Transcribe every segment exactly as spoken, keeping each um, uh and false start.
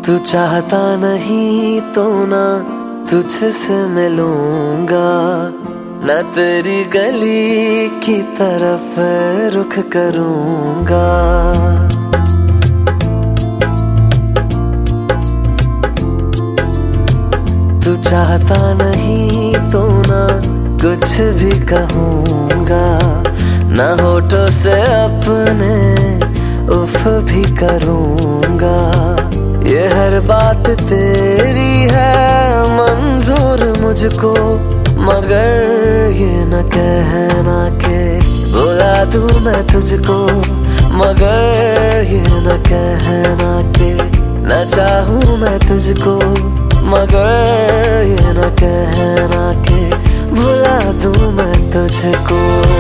तू चाहता नहीं तो ना तुझसे मिलूंगा, न तेरी गली की तरफ रुख करूंगा। तू चाहता नहीं तो ना कुछ भी कहूंगा, न होठों से अपने उफ भी करूंगा। ये हर बात तेरी है मंजूर मुझको, मगर ये न कहना के बुला दूं मैं तुझको, मगर ये न कहना के न चाहूं मैं तुझको, मगर ये न कहना के भुला दूं मैं तुझको।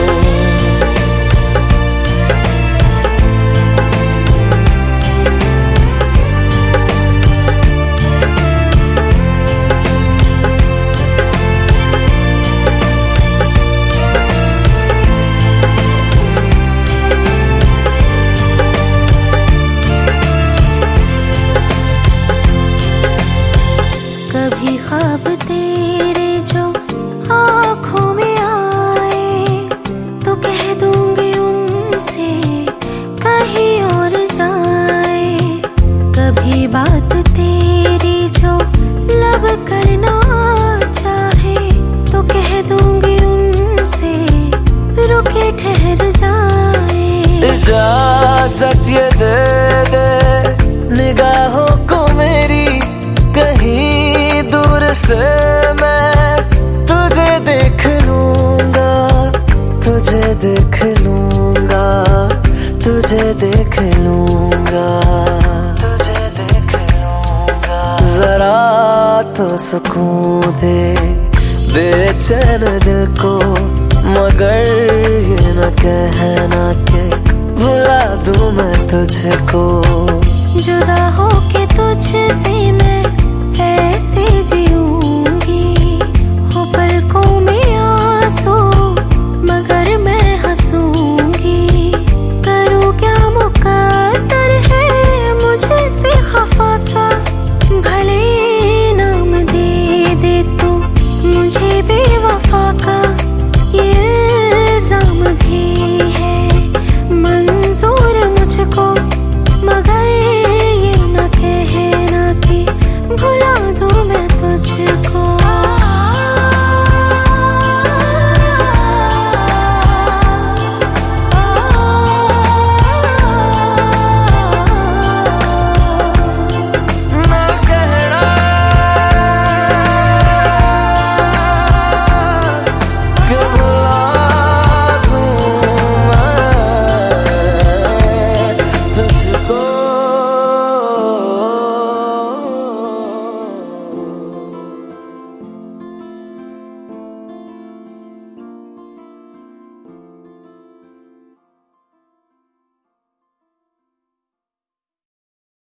कभी ख्वाब तेरे जो आँखों में आए तो कह दूंगी उनसे कहीं और जाए। कभी बात तेरी जो लब करना चाहे तो कह दूंगी उनसे रुके ठहर जाए। इजाज़त ये दे दे निगाहों को मेरी, कहीं दूर से मैं तुझे देख लूंगा, तुझे देख लूंगा, तुझे देख लूंगा, तुझे देख लूंगा। जरा तो सुकून दे बेचैन दिल को, मगर ये न कहना के भुला दूं मैं तुझको। जुदा होके तुझसे मैं